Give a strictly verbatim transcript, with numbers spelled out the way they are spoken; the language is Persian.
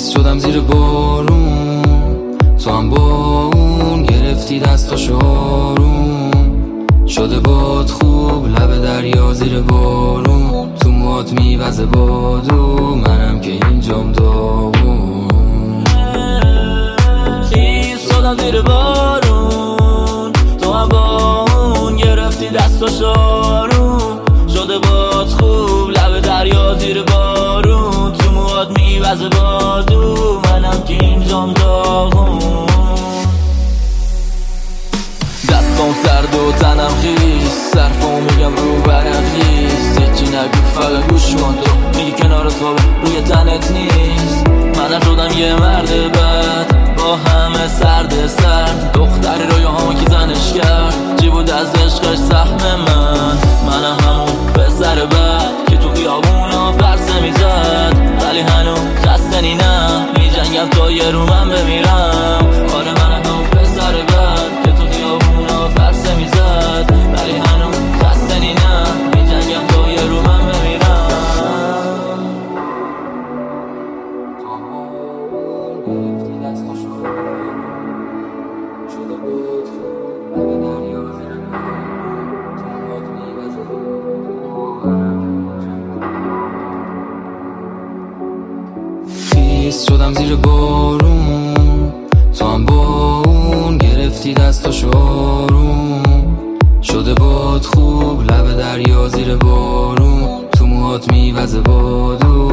خیس شدم زیر بارون، تو هم با اون گرفتی دستاشو آروم. شده باد خوب لب دریا زیر بارون، تو موهات میوزه بادو، منم که اینجام داغون. خیس شدم زیر بارون، تو هم با اون گرفتی دستاشو آروم. شده باد خوب لب دریا زیر بارون، تو موهات میوزه بادو، منم که اینجام داغون. دستام سرد و تنم خیس، صرفمو میگم رو برم خیس. هیچی نگو فقط گوش کن، تو میگی کنار تو روی تنت نیست. من شدم یه مرد بد با همه سرد سرد، دختر رویاهامو کی زنش کرد، چی بود از عشقش سهم من. منم همون پسر بد که تو خیابونا پرسه میزد، ولی هنوز خسته نینم، میجنگم تا یه رو من بمیرم. آره منم همون پسر بد که تو خیابونا پرسه میزد، ولی هنوز خسته نینم، میجنگم تا یه رو من بمیرم. خیس شدم زیر بارون، تو هم با اون گرفتی دستاشو آروم. شده باد خوب لب دریا زیر بارون، تو موهات میوزه بادو،